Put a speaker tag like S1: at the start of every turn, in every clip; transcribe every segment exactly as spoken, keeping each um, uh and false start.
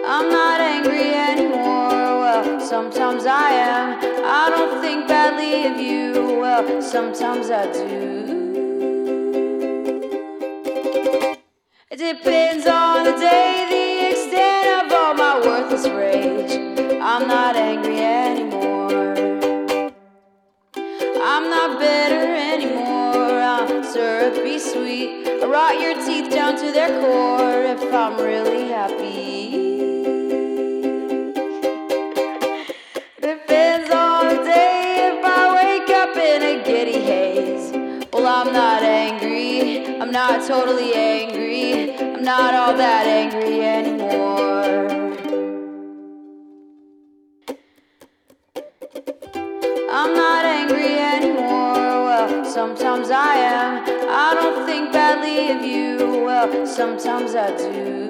S1: I'm not angry anymore. Well, sometimes I am. I don't think badly of you. Well, sometimes I do. It depends on the day, the extent of all my worthless rage. I'm not angry anymore. I'm not bitter anymore. I'm syrupy sweet. I rot your teeth down to their core if I'm really happy. Depends on the day if I wake up in a giddy haze. Well, I'm not angry. I'm not totally angry. I'm not all that angry anymore. I'm not angry anymore. Well, sometimes I am. I don't think badly of you. Well, sometimes I do.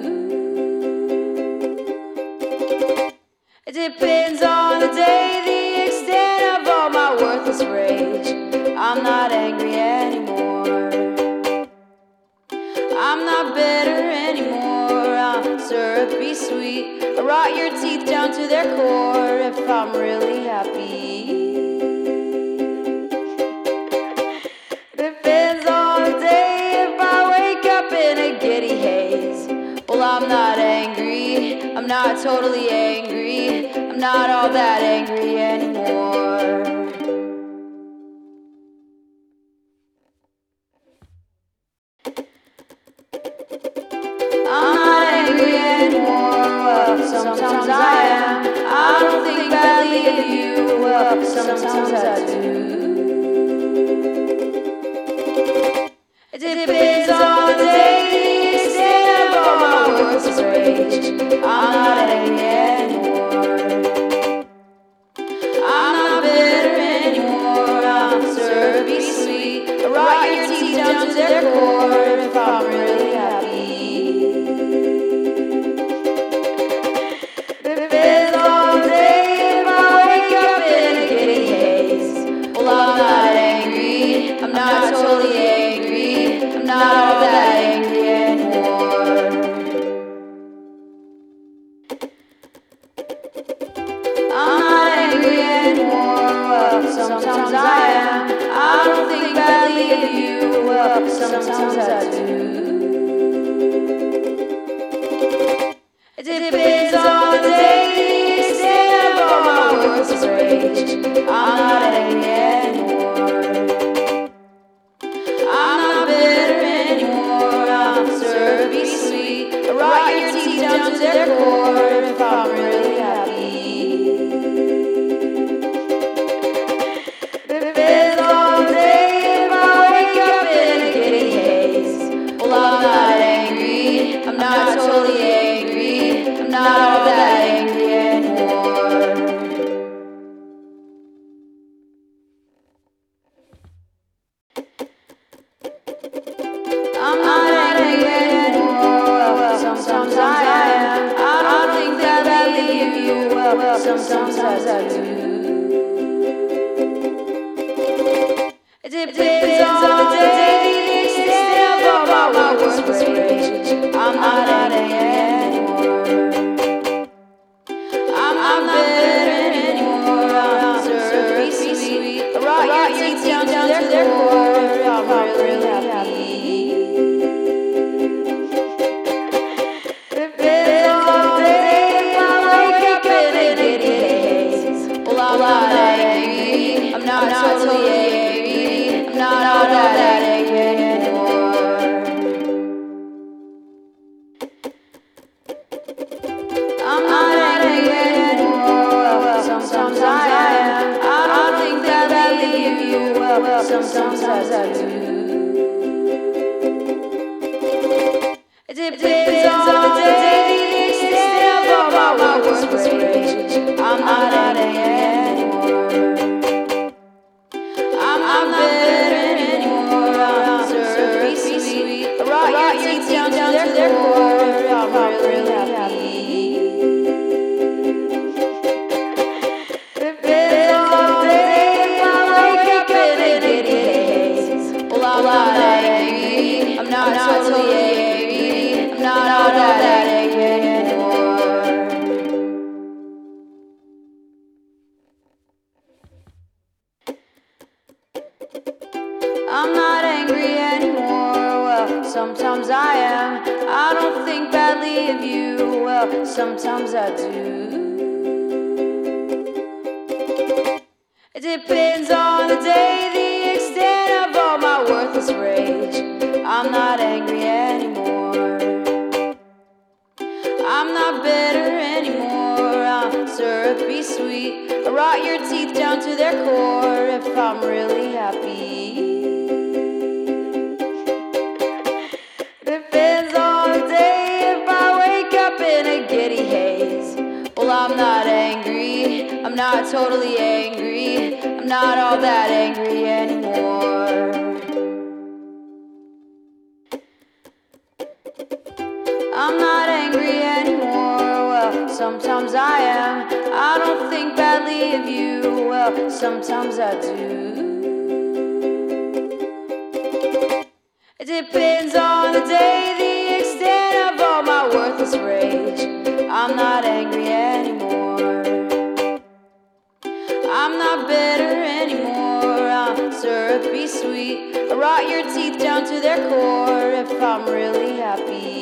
S1: It depends on the day, the extent of all my worthless rage. I'm not angry anymore. I'm not bitter anymore. I'm syrupy sweet. I rot your teeth down to their core if I'm really happy. Depends on the day if I wake up in a giddy haze. Well, I'm not angry. I'm not totally angry. I'm not all that angry anymore. I'm not angry anymore. Well, sometimes I am. I don't think badly of you. Well, sometimes I do. It depends on the day, the extent of all my worthless rage. I'm not angry anymore. I'm not bitter anymore. I'm syrupy sweet. I rot your teeth down to their core if I'm really happy. Depends on the day if I wake up in a giddy haze. Well, I'm not angry. I'm not totally angry. I'm not all that angry anymore. I'm not angry anymore. Well, sometimes I am. I don't think badly of you. Well, sometimes I do. It depends on the day, the extent of all my worthless rage. I'm not angry anymore. I'm not bitter anymore. I'm syrupy sweet. I rot your teeth down to their core if I'm really happy. Depends on the day if I wake up in a giddy haze. Well, I'm not angry. I'm not totally angry. I'm not all that angry anymore. I'm not angry anymore. Well, sometimes I am. I don't think that badly of you. Well, sometimes I do. It depends on the day, the extent of all my worthless rage. I'm not angry anymore. I'm not bitter anymore. I'm syrupy sweet. I rot your teeth down to their core if I'm really happy. Depends on the day if I wake up in a giddy haze. Well, I'm not angry. I'm not totally angry. I'm not all that angry anymore. I'm not angry anymore. Well, sometimes I am. I don't think that badly of you. Well, sometimes I do. It depends on the day, the extent of all my worthless rage. I'm not angry anymore. I'm not bitter anymore. I'm syrupy sweet. I rot your teeth down to their core if I'm really happy. Depends on the day if I wake up in a giddy haze. Well, I'm not angry. I'm not totally angry. I'm not all of you. Well, sometimes I do. It depends on the day, the extent of all my worthless rage. I'm not angry anymore. I'm not bitter anymore. I'm syrupy sweet. I rot your teeth down to their core if I'm really happy. Depends on the day if I wake up in a giddy haze. Well, I'm not angry. I'm not totally angry. I'm not all that angry anymore. I'm not angry anymore. Well, sometimes I am. I don't think badly of you. Well, sometimes I do. It depends on the day, the extent of all my worthless rage. I'm not angry anymore. I'm not bitter anymore. I'm syrupy sweet. I rot your teeth down to their core if I'm really happy.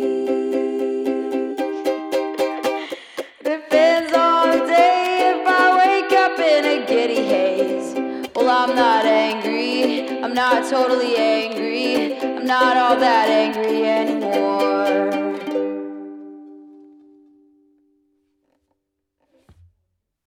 S1: Depends on the day if I wake up in a giddy haze. Well, I'm not angry. I'm not totally angry. I'm not all that angry anymore.